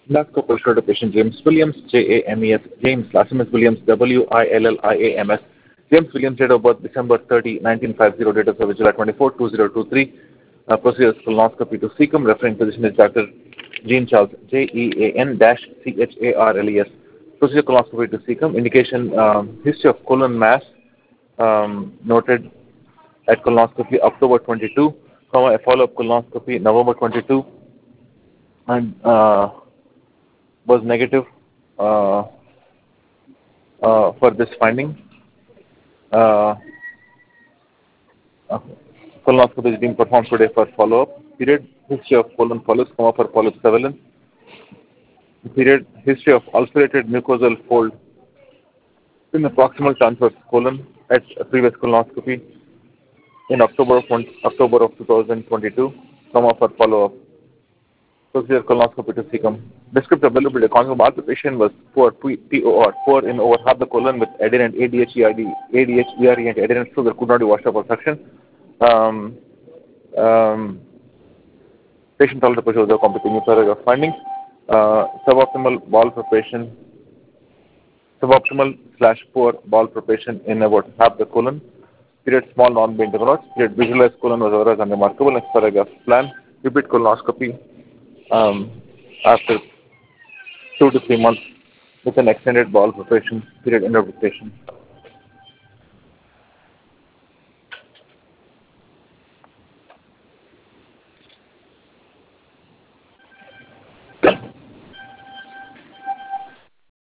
Laskopal showed patient James Williams, James, James Lassimus Williams, Williams, James Williams, date of birth December 30, 1950, date of service July 24, 2023. Procedures colonoscopy to cecum. Referring physician is Dr. Jean Charles, Jean-Charles. Procedure colonoscopy to cecum. Indication history of colon mass noted at colonoscopy October 22, a follow-up colonoscopy November 22, and was negative uh, for this finding. Uh, Colonoscopy is being performed today for follow-up. Period. History of colon polyps, for polyp surveillance. Period. History of ulcerated mucosal fold in the proximal transverse colon at previous colonoscopy in October of 2022. For follow-up. Procedure colonoscopy to cecum. Descriptive availability. Conjugal the patient was poor POR, poor in over half the colon with adherent ADH, and adherent sugar could not be washed up or suction. Patient tolerable procedure was complicated paragraph findings. Suboptimal bowel preparation, suboptimal/poor bowel preparation in about half the colon. Period. Small non-being developed. Period. Visualized colon was otherwise unremarkable. Next paragraph plan. Repeat colonoscopy after 2 to 3 months with an extended bowel preparation. Period. End of dictation.